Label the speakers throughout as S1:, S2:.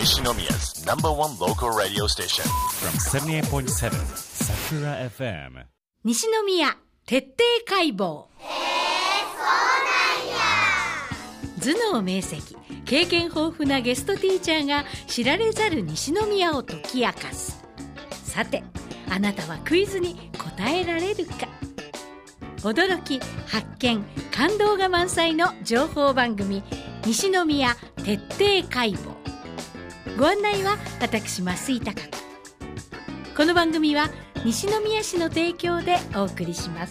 S1: Nishnomiya's number one local radio station.
S2: From 78.7 Sakura FM.
S3: 西宮徹底解剖。頭脳明晰、経験豊富なゲストティーチャーが知られざる西宮を解き明かす。さて、あなたはクイズに答えられるか。驚き、発見、感動が満載の情報番組、西宮徹底解剖。ご案内は私、増井貴子。この番組は西宮市の提供でお送りします。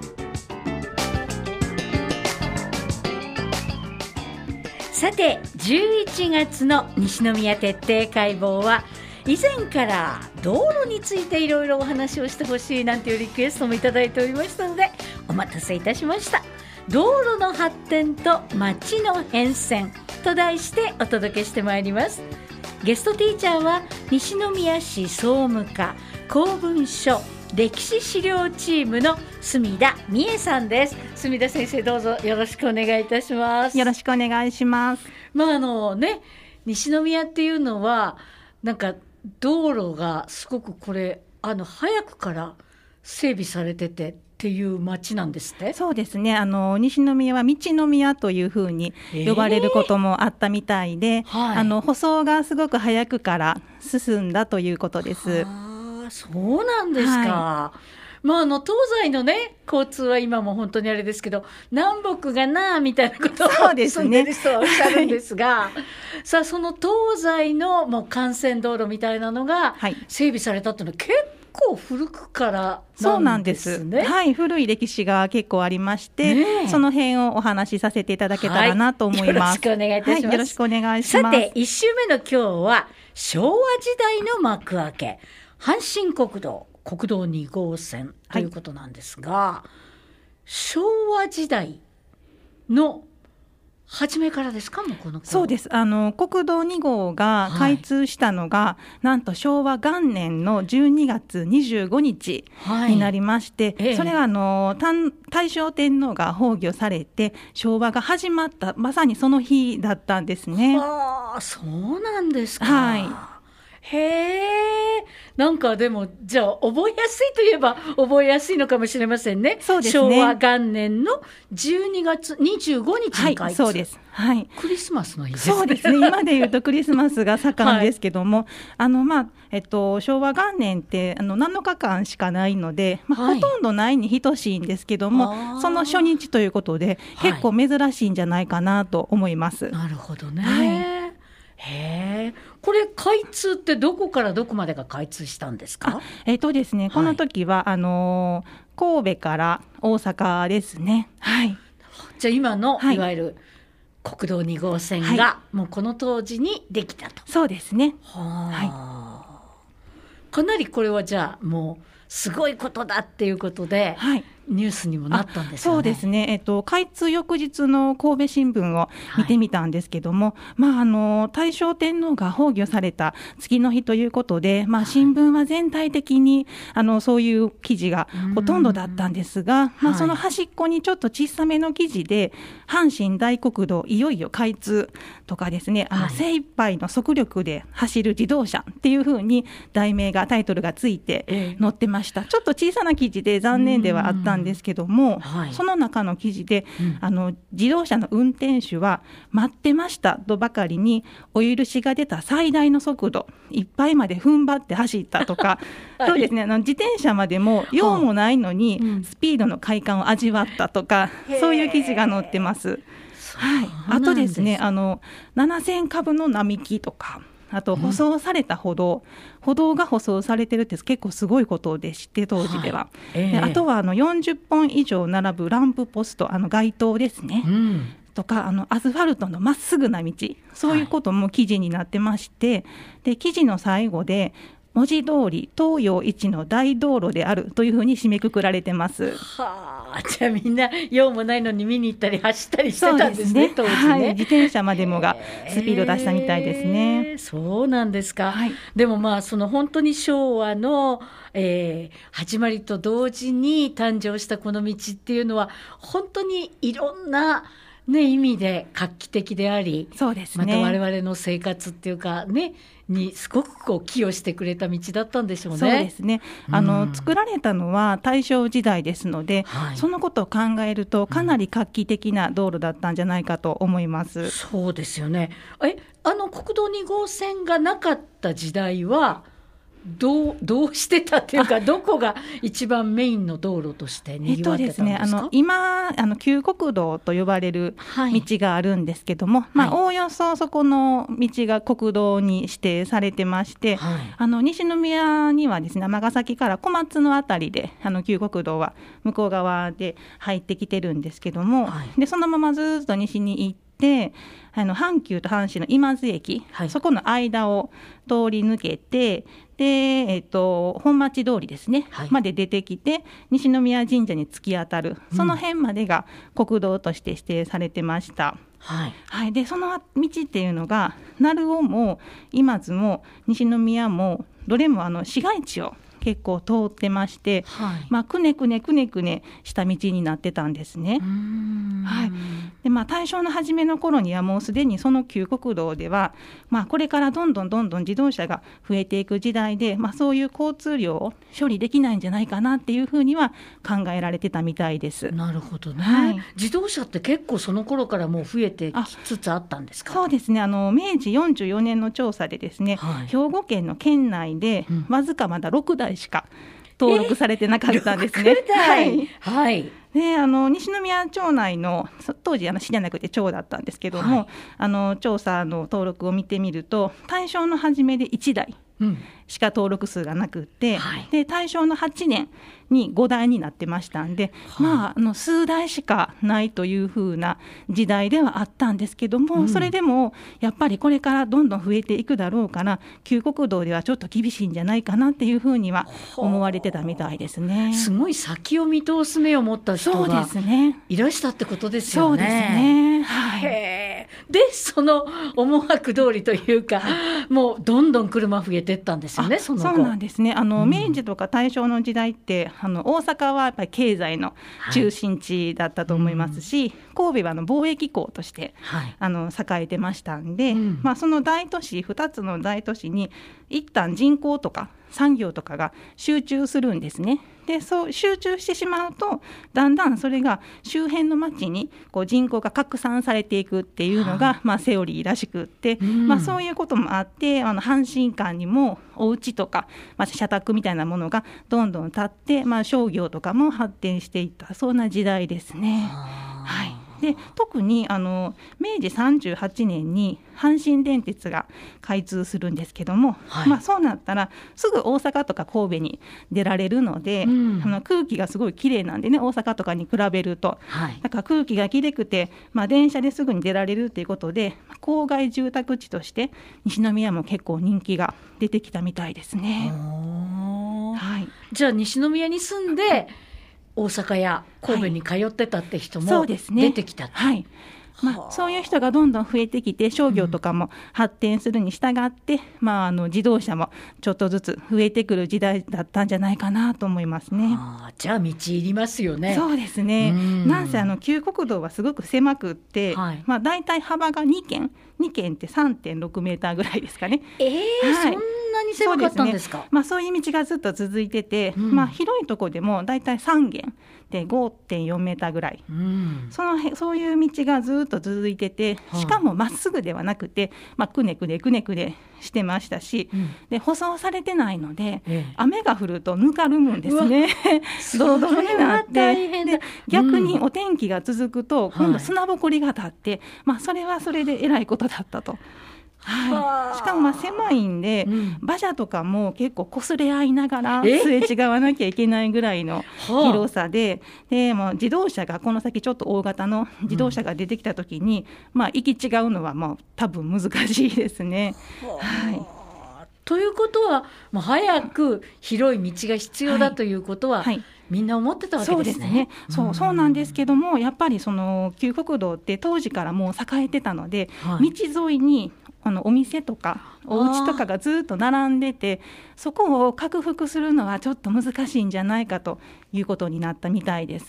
S3: さて、11月の西宮徹底解剖は、以前から道路についていろいろお話をしてほしいなんていうリクエストもいただいておりましたので、お待たせいたしました。道路の発展と街の変遷と題してお届けしてまいります。ゲストティーチャーは西宮市総務課公文書歴史資料チームの住田美恵さんです。住田先生、どうぞよろしくお願いいたします。
S4: よろしくお願いします。
S3: 西宮っていうのはなんか道路がすごくこれ早くから整備されててっていう町なんですね。
S4: そうですね。西宮は道の宮というふうに呼ばれることもあったみたいで、舗装がすごく早くから進んだということです。
S3: そうなんですか。東西のね、交通は今も本当にあれですけど、南北がなみたいなことを住んでる人はおっしゃるんですが、さあその東西のもう幹線道路みたいなのが整備されたっていうのは結構古くからなんですね。
S4: はい、古い歴史が結構ありまして、その辺をお話しさせていただけたらなと思います。
S3: よろしくお願いいたします。
S4: よろしくお願いします。
S3: さて、1週目の今日は昭和時代の幕開け、阪神国道2号線ということなんですが、昭和時代の初めからですか。もうこの
S4: そうです。国道2号が開通したのが、なんと昭和元年の12月25日になりまして、それは大正天皇が崩御されて昭和が始まったまさにその日だったんですね。
S3: そうなんですか。
S4: はい。
S3: へえ、なんかでもじゃあ覚えやすいといえば覚えやすいのかもしれませんね。
S4: そうですね。
S3: 昭和元年の12月25日に開通。
S4: はい、そうです。はい。
S3: クリスマスの日ですね。
S4: そうですね。今でいうとクリスマスが盛んですけども、昭和元年って7日間しかないので、ほとんどないに等しいんですけども、その初日ということで、結構珍しいんじゃないかなと思います。
S3: なるほどね。へえ、これ開通ってどこからどこまでが開通したんですか。
S4: ですね、この時は神戸から大阪ですね。はい。
S3: じゃあ今の、いわゆる国道2号線が、もうこの当時にできたと。
S4: そうですね。
S3: かなりこれはじゃあもうすごいことだっていうことで、ニュースにもなったんですよね。
S4: そうですね。開通翌日の神戸新聞を見てみたんですけども、大正天皇が崩御された次の日ということで、新聞は全体的にそういう記事がほとんどだったんですが、その端っこにちょっと小さめの記事で、阪神大国道いよいよ開通とかですね、精一杯の速力で走る自動車っていうふうにタイトルがついて載ってました。ちょっと小さな記事で残念ではあったんですけども、その中の記事で、自動車の運転手は待ってましたとばかりにお許しが出た最大の速度いっぱいまで踏ん張って走ったとか、そうですね、自転車までも用もないのにスピードの快感を味わったとか、そういう記事が載ってます。あとですね、7000株の並木とか、あと舗装された歩道が舗装されてるって結構すごいことでして、当時では、であとは40本以上並ぶランプポスト、街灯ですね、とかアスファルトのまっすぐな道、そういうことも記事になってまして、で記事の最後で文字通り東洋一の大道路であるというふうに締めくくられてます。
S3: じゃあみんな用もないのに見に行ったり走ったりしてたんですね、当時ね。
S4: 自転車までもがスピード出したみたいですね。
S3: そうなんですか。でもその本当に昭和の、始まりと同時に誕生したこの道っていうのは本当にいろんなね、意味で画期的であり、
S4: そうですね、
S3: また我々の生活っていうかねにすごくこう寄与してくれた道だったんでしょうね。
S4: そうですね、作られたのは大正時代ですので、
S3: はい、
S4: そのことを考えるとかなり画期的な道路だったんじゃないかと思います。
S3: そうですよね。国道2号線がなかった時代はどうしてたっていうか、どこが一番メインの道路としてにぎわってたんですか？
S4: ですね、今旧国道と呼ばれる道があるんですけども、
S3: はい、
S4: おおよそそこの道が国道に指定されてまして、はい、西宮にはですね、尼崎から小松のあたりで旧国道は向こう側で入ってきてるんですけども、はい、でそのままずっと西に行って阪急と阪神の今津駅、はい、そこの間を通り抜けて、で、本町通りですね、はい、まで出てきて西宮神社に突き当たる、その辺までが国道として指定されてました。はいはい、でその道っていうのが鳴尾も今津も西宮もどれも市街地を結構通ってまして、はい、くねくねした道になってたんですね。はい、で大正の初めの頃にはもうすでにその旧国道では、これからどんどん自動車が増えていく時代で、そういう交通量を処理できないんじゃないかなっていうふうには考えられてたみたいです。
S3: なるほどね、
S4: はい、
S3: 自動車って結構その頃からもう増えてきつつあったんですか？
S4: そうですね、明治44年の調査でですね、はい、兵庫県の県内でわずかまだ6台しか登録されてなかったんですね。
S3: 6台、はい、
S4: で西宮町内の当時市じゃなくて町だったんですけども、はい、調査の登録を見てみると大正の初めで1台しか登録数がなくって、はい、で大正の8年に5台になってましたんで、はい、数台しかないというふうな時代ではあったんですけども、それでもやっぱりこれからどんどん増えていくだろうから旧国道ではちょっと厳しいんじゃないかなっていうふうには思われてたみたいですね。
S3: すごい先を見通す目を持った人がいらしたってことですよね。
S4: そうですね、はい、
S3: でその思惑通りというか、もうどんどん車増えていったんですよね。
S4: そうなんですね。明治とか大正の時代って大阪はやっぱり経済の中心地だったと思いますし、神戸は貿易港として栄えてましたんで、その大都市2つの大都市に一旦人口とか産業とかが集中するんですね。でそう集中してしまうとだんだんそれが周辺の町に人口が拡散されていくっていうのが、セオリーらしくって、そういうこともあって阪神間にもお家とか、社宅みたいなものがどんどん建って、商業とかも発展していった、そんな時代ですね。はい、で特に明治38年に阪神電鉄が開通するんですけども、はい、そうなったらすぐ大阪とか神戸に出られるので、空気がすごいきれいなんでね、大阪とかに比べると、はい、だから空気がきれくて、電車ですぐに出られるということで郊外住宅地として西宮も結構人気が出てきたみたいですね。はい、
S3: じゃあ西宮に住んで大阪や神戸に通ってたって人も出てきた、
S4: はい、そういう人がどんどん増えてきて商業とかも発展するに従って、自動車もちょっとずつ増えてくる時代だったんじゃないかなと思いますね。
S3: じゃあ道いりますよね。
S4: そうですね。なんせ旧国道はすごく狭くって、はい、だいたい幅が2県って 3.6 メーターぐらいですかね。
S3: はい、そんなに狭かったんですか？
S4: そういう道がずっと続いてて、広いところでもだいたい3軒で 5.4 メーターぐらい、そういう道がずっと続いてて、しかもまっすぐではなくて、くねくねしてましたし、で舗装されてないので、雨が降るとぬかるむんですね。ドロドロになって、で逆にお天気が続くと今度砂ぼこりが立って、それはそれでえらいことだったと。はい、しかも狭いんで、馬車とかも結構擦れ合いながらすれ違わなきゃいけないぐらいの広さで、もう自動車がこの先ちょっと大型の自動車が出てきた時に、行き違うのは多分難しいですね。はい、
S3: ということは、早く広い道が必要だということは、みんな思ってたわけですね。
S4: そうなんですけども、やっぱりその旧国道って当時からもう栄えてたので、道沿いにお店とかお家とかがずっと並んでて、そこを克服するのはちょっと難しいんじゃないかということになったみたいです。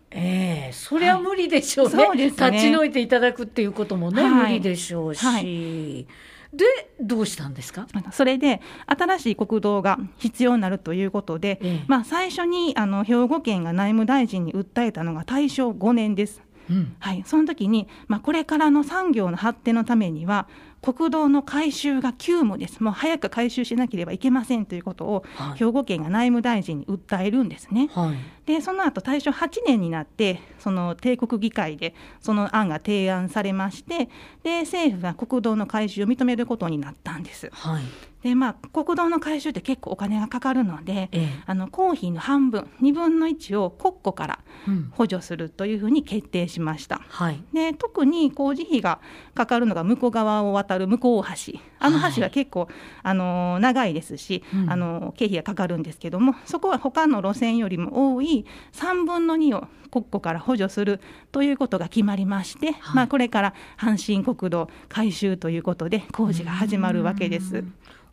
S3: それは無理でしょうね。
S4: そうですね。
S3: 立ち退いていただくっていうこともね、無理でしょうし、でどうしたんですか？
S4: それで新しい国道が必要になるということで、最初に兵庫県が内務大臣に訴えたのが大正5年です。その時に、これからの産業の発展のためには国道の改修が急務です、もう早く改修しなければいけませんということを、兵庫県が内務大臣に訴えるんですね。でその後大正8年になってその帝国議会でその案が提案されまして、で政府が国道の改修を認めることになったんです。で国道の改修って結構お金がかかるので、公費の半分2分の1を国庫から補助するというふうに決定しました。で特に工事費がかかるのが向こう側を渡る向こう橋、橋は結構長いですし、経費がかかるんですけども、そこは他の路線よりも多い3分の2を国庫から補助するということが決まりまして、これから阪神国道改修ということで工事が始まるわけです。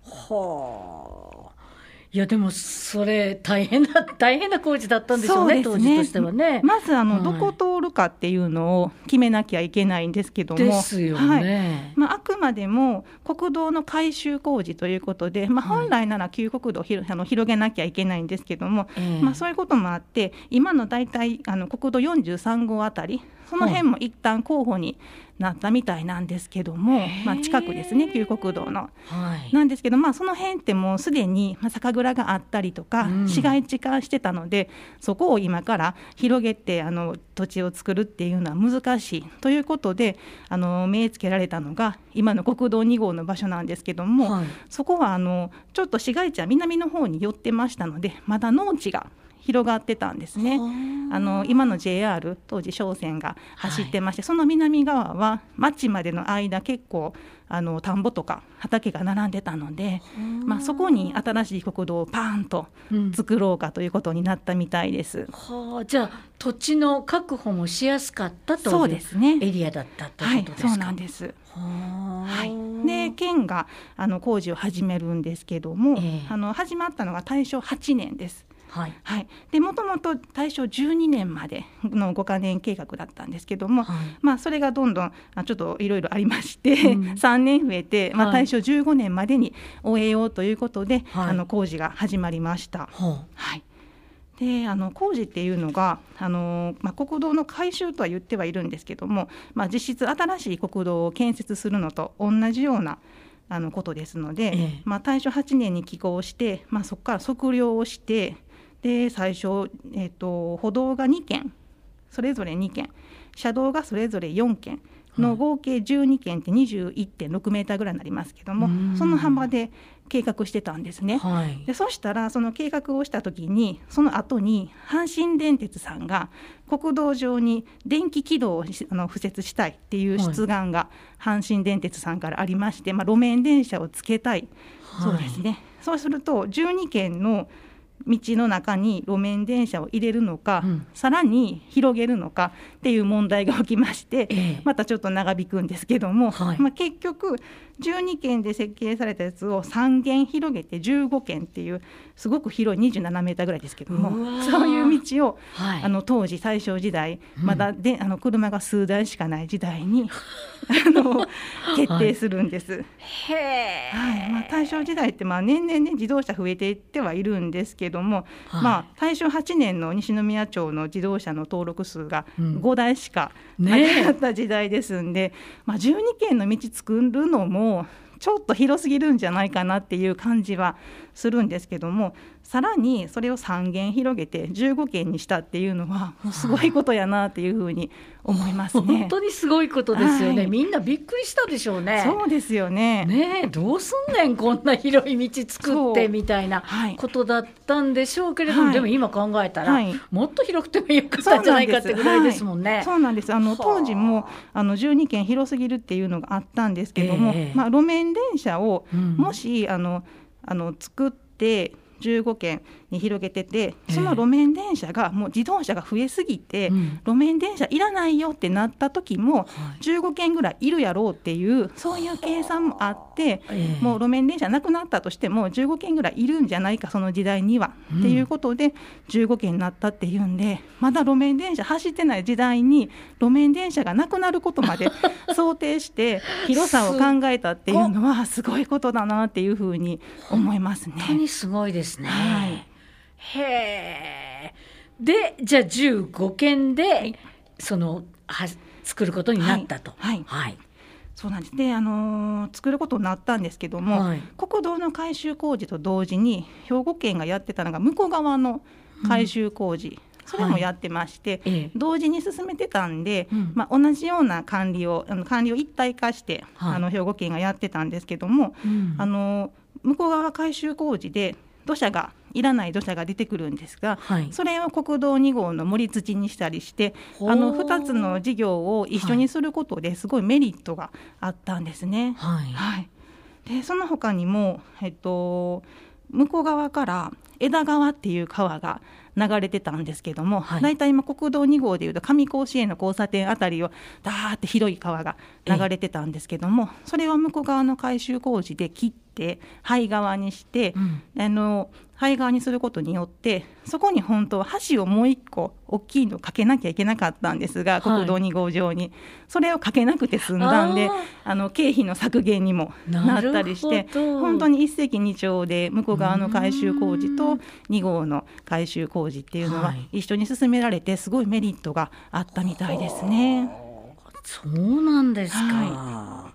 S3: いやでもそれ大変な工事だったんでしょうね、当時としてはね。
S4: まずどこ通るかっていうのを決めなきゃいけないんですけども、
S3: ですよね。
S4: あくまでも国道の改修工事ということで、本来なら旧国道を広げなきゃいけないんですけども、そういうこともあって今のだいたい国道43号あたり、その辺も一旦候補になったみたいなんですけども、近くですね、旧国道の、なんですけど、その辺ってもうすでに酒蔵があったりとか、市街地化してたので、そこを今から広げて土地を作るっていうのは難しいということで目つけられたのが今の国道2号の場所なんですけども、そこはちょっと市街地は南の方に寄ってましたので、まだ農地が広がってたんですね。今の JR 当時商船が走ってまして、その南側は町までの間結構田んぼとか畑が並んでたので、そこに新しい国道をパーンと作ろうかということになったみたいです。
S3: じゃあ土地の確保もしやすかったというエリアだったということですか？
S4: そうなんです。で県が工事を始めるんですけども、始まったのが大正8年です。でもともと大正12年までの5カ年計画だったんですけども、それがどんどんちょっといろいろありまして、3年増えて、大正15年までに終えようということで、工事が始まりました。で工事っていうのが国道の改修とは言ってはいるんですけども、実質新しい国道を建設するのと同じようなことですので、大正8年に起工して、そこから測量をして、で最初、歩道が2件それぞれ2件、車道がそれぞれ4件の合計12件って 21.6 メーターぐらいになりますけども、その幅で計画してたんですね。でそしたらその計画をした時に、その後に阪神電鉄さんが国道上に電気軌道を敷設したいっていう出願が阪神電鉄さんからありまして、路面電車をつけたい、そうですね。そうすると12件の道の中に路面電車を入れるのか、さらに広げるのかっていう問題が起きまして、またちょっと長引くんですけども、結局12件で設計されたやつを3件広げて15件っていうすごく広い27メーターぐらいですけども、そういう道を、当時大正時代まだで車が数台しかない時代に決定するんです。大正時代って年々ね自動車増えていってはいるんですけども、大正8年の西宮町の自動車の登録数が5台しかなかった時代ですんで、12件の道作るのもちょっと広すぎるんじゃないかなっていう感じはするんですけども、さらにそれを3件広げて15件にしたっていうのはもうすごいことやなっていうふうに思いますね。
S3: 本当にすごいことですよね。みんなびっくりしたでしょうね。
S4: そうですよね。
S3: どうすんねんこんな広い道作ってみたいなことだったんでしょうけれども、でも今考えたら、もっと広くてもよかったんじゃないかってぐらいですもんね。
S4: そうなんです。当時も12件広すぎるっていうのがあったんですけども、路面電車をもし作って 15県に広げてて、その路面電車がもう自動車が増えすぎて、路面電車いらないよってなった時も15県ぐらいいるやろうっていうそういう計算もあって、もう路面電車なくなったとしても15県ぐらいいるんじゃないかその時代には、っていうことで15県になったっていうんで、まだ路面電車走ってない時代に路面電車がなくなることまで想定して広さを考えたっていうのはすごいことだなっていうふうに思いますね。
S3: 本当にすごいですね。
S4: はい、
S3: へー。でじゃあ15県で作ることになったと。
S4: はい、はい、そうなんです。で、作ることになったんですけども、はい、国道の改修工事と同時に兵庫県がやってたのが向こう側の改修工事、それもやってまして、はい、同時に進めてたんで、同じような管理を一体化して、はい、兵庫県がやってたんですけども、向こう側改修工事でいらない土砂が出てくるんですが、はい、それを国道2号の盛り土にしたりして2つの事業を一緒にすることですごいメリットがあったんですね。はいはい、でその他にも、向こう側から枝川っていう川が流れてたんですけども、だいたい今国道2号でいうと上甲子園の交差点あたりをダーって広い川が流れてたんですけども、それを向こう側の改修工事で切って灰側にして、灰側にすることによってそこに本当は橋をもう一個大きいのかけなきゃいけなかったんですが、国道2号上にそれをかけなくて済んだんで、経費の削減にもなったりして、本当に一石二鳥で向こう側の改修工事と2号の改修工事っていうのは一緒に進められてすごいメリットがあったみたいですね。
S3: そうなんですか。はい、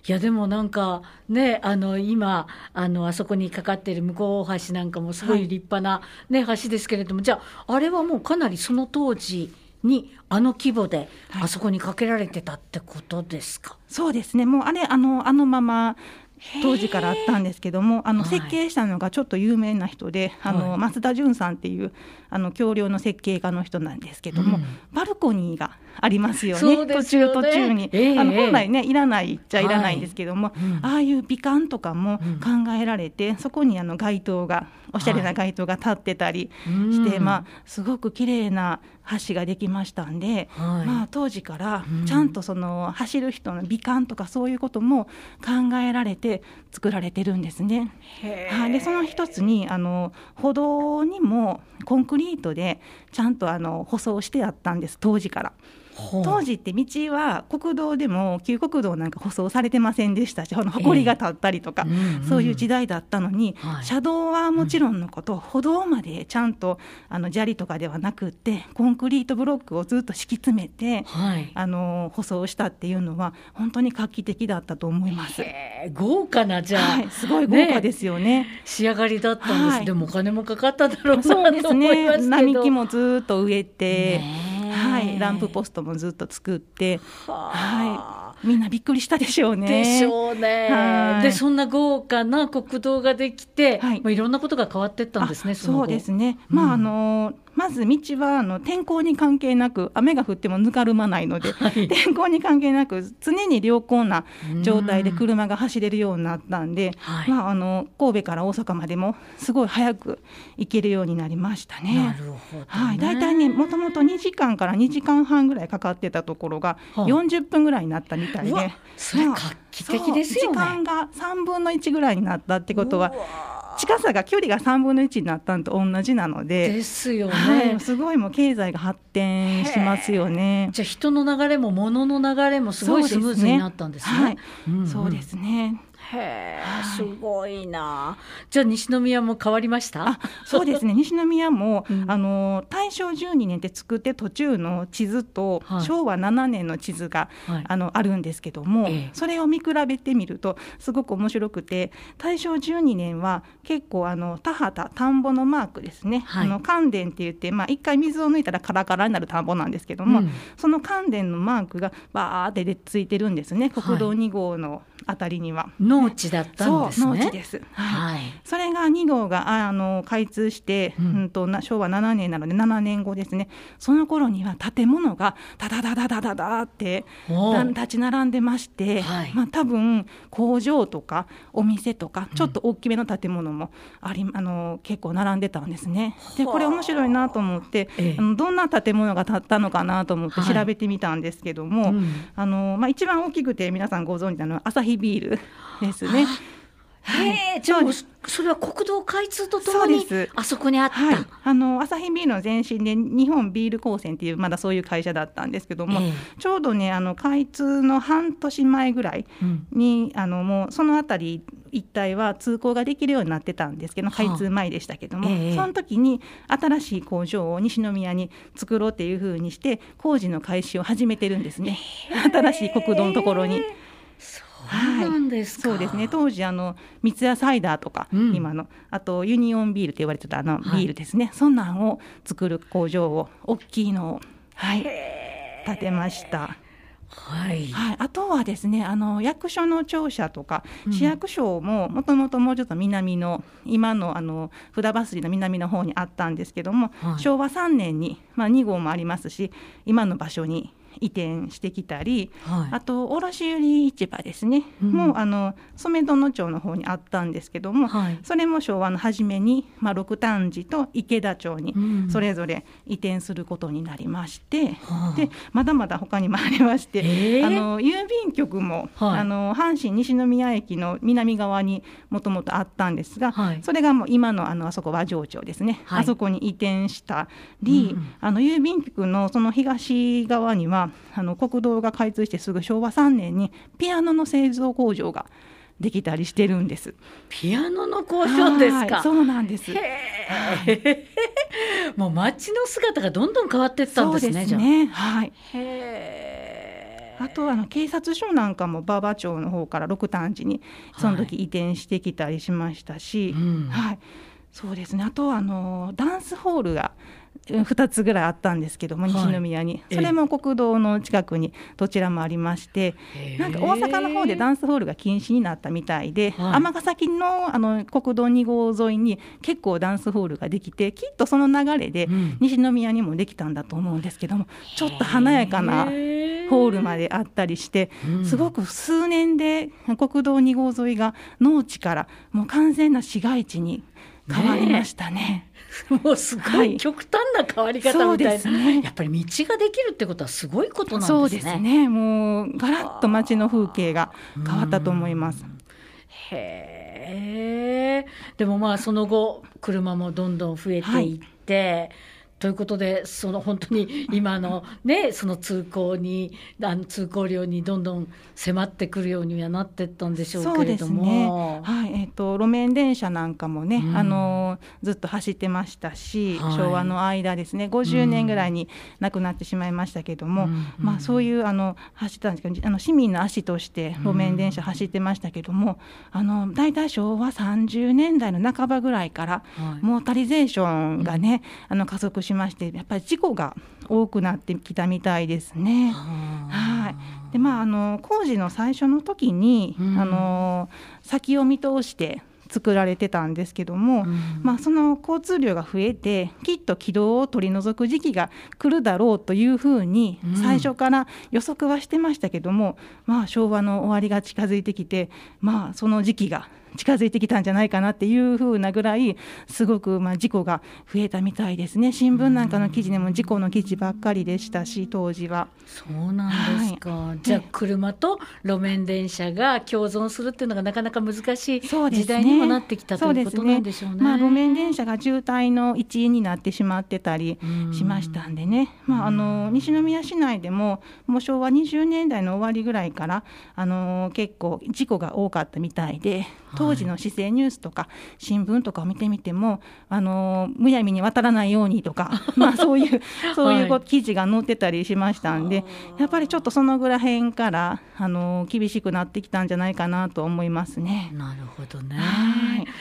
S3: いやでもなんかね、今あそこにかかっている向こう大橋なんかもすごい立派な、ね、橋ですけれども、じゃああれはもうかなりその当時に規模であそこにかけられてたってことですか。
S4: そうですね、もうあのまま当時からあったんですけども、設計したのがちょっと有名な人で、増田純さんっていう橋梁の設計家の人なんですけども、バルコニーがありますよね、途中に、本来ねいらないっちゃいらないんですけども、ああいう美観とかも考えられて、そこに街灯がおしゃれな街灯が立ってたりして、すごく綺麗な橋ができましたんで、当時からちゃんとその走る人の美観とかそういうことも考えられて作られてるんですね。でその一つに歩道にもコンクリートでちゃんと舗装してあったんです、当時から。当時って道は国道でも旧国道なんか舗装されてませんでしたし、埃が立ったりとか、そういう時代だったのに、車道はもちろんのこと、歩道までちゃんと砂利とかではなくってコンクリートブロックをずっと敷き詰めて、舗装したっていうのは本当に画期的だったと思います。
S3: 豪華なじゃあ、
S4: すごい豪華ですよね。
S3: 仕上がりだったんです。でもお金もかかっただろうなと思いますけど。
S4: そうですね、並木もずっと植えて、ランプポストもずっと作って、みんなびっくりしたでしょうね。
S3: でしょうね。でそんな豪華な国道ができて、いろんなことが変わっていったんですね。
S4: そうですね、まず道は天候に関係なく、雨が降ってもぬかるまないので、天候に関係なく常に良好な状態で車が走れるようになったんで、神戸から大阪までもすごい早く行けるようになりましたね。
S3: なるほどね。
S4: だいたいね、もともと2時間から2時間半ぐらいかかってたところが40分ぐらいになったみたいで、
S3: それ画期的ですよね。
S4: 時間が3分の1ぐらいになったってことは、近さが距離が3分の1になったのと同じなので、
S3: ですよね。
S4: すごいもう経済が発展しますよね。
S3: じゃあ人の流れも物の流れもすごいスムーズになったんですね。
S4: そうですね。
S3: すごいな。じゃあ西宮も変わりました？
S4: そうですね、西宮も、大正12年って作って途中の地図と、昭和7年の地図が、あるんですけども、それを見比べてみるとすごく面白くて、大正12年は結構田畑、田んぼのマークですね、関田って言って、一回水を抜いたらカラカラになる田んぼなんですけども、その関田のマークがバーってついてるんですね、国道2号のあたりには
S3: 農地だったんですね。
S4: そう、農地です、はい、それが2号が開通して、昭和7年なので7年後ですね。その頃には建物がダダダダダダダって立ち並んでまして、多分工場とかお店とかちょっと大きめの建物も結構並んでたんですね。でこれ面白いなと思って、どんな建物が建ったのかなと思って調べてみたんですけども、一番大きくて皆さんご存知なのはアサヒビールですね。
S3: じゃあそれは国道開通とともにあそこにあった、
S4: アサヒビールの前身で日本ビール高専っていうまだそういう会社だったんですけども、ちょうどね開通の半年前ぐらいに、もうそのあたり一帯は通行ができるようになってたんですけど、開通前でしたけども、その時に新しい工場を西宮に作ろうっていうふうにして工事の開始を始めてるんですね、新しい国道のところに。
S3: そうなんですか。
S4: そうですね。当時三ツ矢サイダーとか、今のあとユニオンビールと言われてたビールですね、そんなんを作る工場を大きいのを、建てました。あとはですね役所の庁舎とか市役所ももともともうちょっと南の今の札走の南の方にあったんですけども、昭和3年に、2号もありますし今の場所に移転してきたり、あと卸売市場ですね、もう染戸町の方にあったんですけども、それも昭和の初めに、六反寺と池田町にそれぞれ移転することになりまして、でまだまだ他にもありまして、郵便局も、阪神西宮駅の南側にもともとあったんですが、それがもう今のあそこ和城町ですね、あそこに移転したり、郵便局のその東側には国道が開通してすぐ昭和3年にピアノの製造工場ができたりしてるんです。
S3: ピアノの工場ですか。
S4: そうなんです。
S3: もう街の姿がどんどん変わっていったんですね。
S4: そうですね。あと警察署なんかも馬場町の方から六反寺にその時移転してきたりしましたし、そうですね。あとダンスホールが2つぐらいあったんですけども、西宮に、それも国道の近くにどちらもありまして、なんか大阪の方でダンスホールが禁止になったみたいで、尼崎の国道2号沿いに結構ダンスホールができて、きっとその流れで西宮にもできたんだと思うんですけども、ちょっと華やかなホールまであったりして、すごく数年で国道2号沿いが農地からもう完全な市街地に変わりましたね。
S3: もうすごい極端な変わり方みたいな、やっぱり道ができるってことはすごいことなんですね。
S4: そうですね。もうガラッと街の風景が変わったと思います。
S3: でもその後車もどんどん増えていって、ということで本当に今のねその通行量にどんどん迫ってくるようにはなっていったんでしょうけれども、
S4: そうですね。路面電車なんかもね、ずっと走ってましたし、昭和の間ですね50年ぐらいに亡くなってしまいましたけども、そういう走ったんですけど市民の足として路面電車走ってましたけども、だいたい昭和30年代の半ばぐらいから、モータリゼーションがね加速しまして、やっぱり事故が多くなってきたみたいですね。で工事の最初の時に、先を見通して作られてたんですけども、その交通量が増えてきっと軌道を取り除く時期が来るだろうというふうに最初から予測はしてましたけども、昭和の終わりが近づいてきて、その時期が近づいてきたんじゃないかなっていうふうなぐらいすごく事故が増えたみたいですね。新聞なんかの記事でも事故の記事ばっかりでしたし、当時は。
S3: そうなんですか。じゃあ車と路面電車が共存するっていうのがなかなか難しい時代にもなってきたということなんでしょうね。
S4: 路面電車が渋滞の一因になってしまってたりしましたんでね、西宮市内でももう昭和20年代の終わりぐらいから、結構事故が多かったみたいで、当時の市政ニュースとか新聞とかを見てみても、むやみに渡らないようにとかそういう記事が載ってたりしましたんで、やっぱりちょっとそのぐらいから厳しくなってきたんじゃないかなと思いますね。
S3: なるほどね。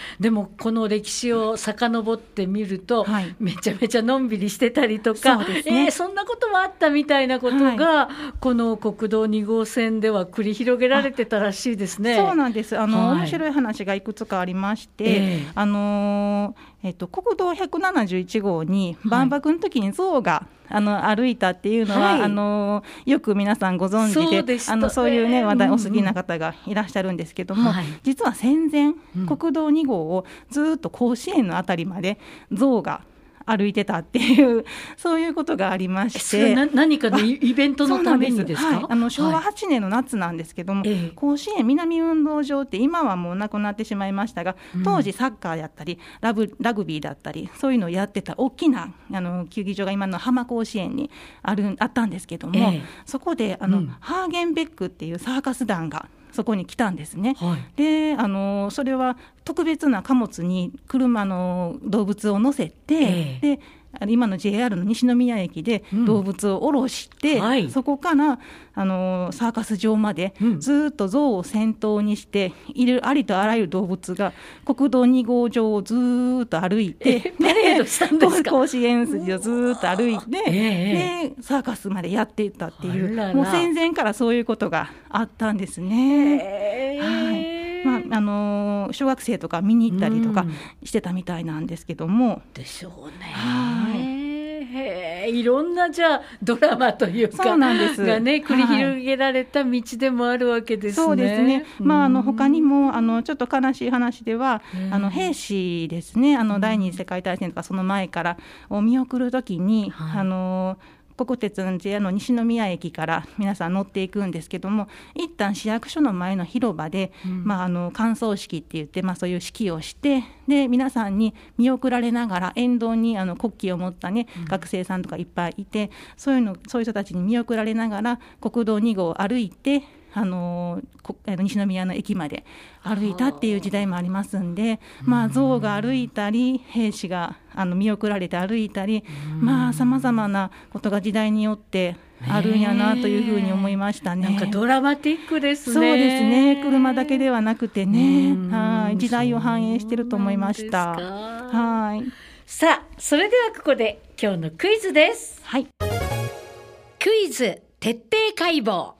S3: でもこの歴史を遡ってみると、
S4: はい、
S3: めちゃめちゃのんびりしてたりとか、
S4: そうですね、
S3: そんなこともあったみたいなことが、この国道2号線では繰り広げられてたらしいですね。
S4: そうなんです。面白い話がいくつかありまして、国道171号に万博の時に象が歩いたっていうのは、よく皆さんご存知で、そういうね話題お好きな方がいらっしゃるんですけども、実は戦前、国道2号をずっと甲子園のあたりまで象が歩いてたっていうそういうことがありまして、
S3: それ何かのイベントのためにですか？
S4: 昭和8年の夏なんですけども、甲子園南運動場って今はもうなくなってしまいましたが、当時サッカーやったりラグビーだったりそういうのをやってた大きな球技場が今の浜甲子園にあったんですけども、そこでハーゲンベックっていうサーカス団がそこに来たんですね。でそれは特別な貨物に車の動物を乗せて、で今の JR の西宮駅で動物を降ろして、そこからサーカス場までずっと象を先頭にしてありとあらゆる動物が国道2号上をずっと歩いて、
S3: パレードしたんですか？
S4: 甲子園筋をずっと歩いて、でサーカスまでやっていったっていう、もう戦前からそういうことがあったんですね。小学生とか見に行ったりとかしてたみたいなんですけども、
S3: でしょうね。いろんなじゃあドラマというかがね繰り広げられた道でもあるわけですね。
S4: そうですね。他にもちょっと悲しい話では兵士ですね、第二次世界大戦とかその前からを見送るときに、国鉄の JR の西宮駅から皆さん乗っていくんですけども、一旦市役所の前の広場で、歓送式って言って、そういう式をして、で皆さんに見送られながら沿道に国旗を持ったね、学生さんとかいっぱいいて、そういう人たちに見送られながら国道2号を歩いて西宮の駅まで歩いたっていう時代もありますんで、象が歩いたり兵士が見送られて歩いたり、さまざまなことが時代によってあるんやなというふうに思いましたね。
S3: なんかドラマティックですね。
S4: そうですね。車だけではなくてね、時代を反映してると思いました。
S3: さあ、それではここで今日のクイズです。クイズ徹底解剖。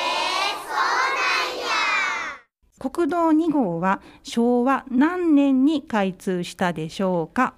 S4: 国道2号は昭和何年に開通したでしょうか？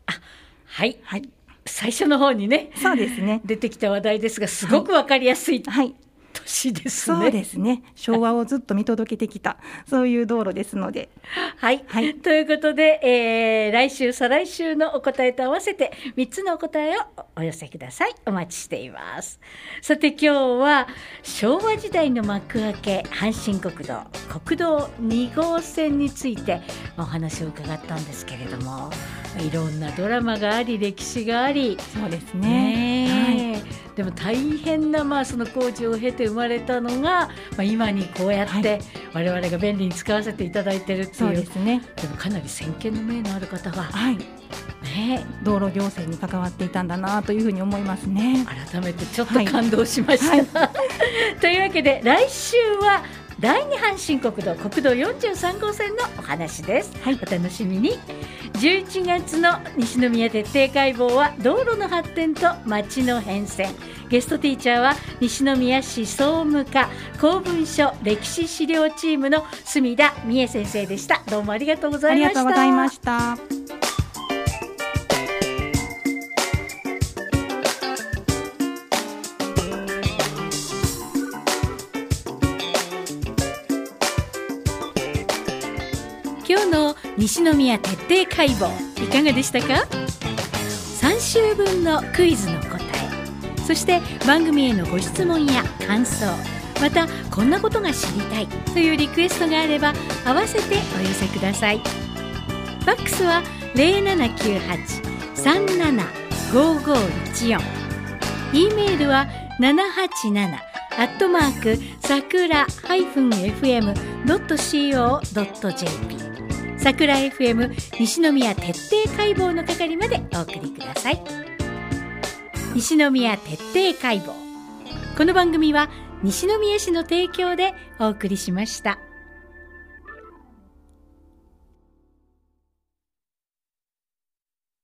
S3: 最初の方にね、
S4: そうですね、
S3: 出てきた話題ですが、すごくわかりやすい、年ですね。
S4: そうですね。昭和をずっと見届けてきたそういう道路ですので。
S3: ということで、来週再来週のお答えと合わせて3つのお答えをお寄せください。お待ちしています。さて今日は昭和時代の幕開け阪神国道2号線についてお話を伺ったんですけれども、いろんなドラマがあり歴史があり、
S4: そうですね、
S3: でも大変なその工事を経て生まれたのが、今にこうやって我々が便利に使わせていただいているっていう、
S4: そうですね。
S3: でもかなり先見の明のある方が、
S4: 道路行政に関わっていたんだなというふうに思いますね。
S3: 改めてちょっと感動しました、というわけで来週は第二阪神国道43号線のお話です、お楽しみに。11月の西宮徹底解剖は道路の発展と街の変遷。ゲストティーチャーは西宮市総務課公文書歴史資料チームの隅田美恵先生でした。どうもありがとうございました。
S4: ありがとうございました。
S3: 今日の西宮徹底解剖いかがでしたか？3週分のクイズの答え、そして番組へのご質問や感想、またこんなことが知りたいというリクエストがあれば合わせてお寄せください。ファックスは 0798-375514、 E メールは787-sakura-fm.co.jp、さくら FM 西宮徹底解剖の係までお送りください。西宮徹底解剖、この番組は西宮市の提供でお送りしました。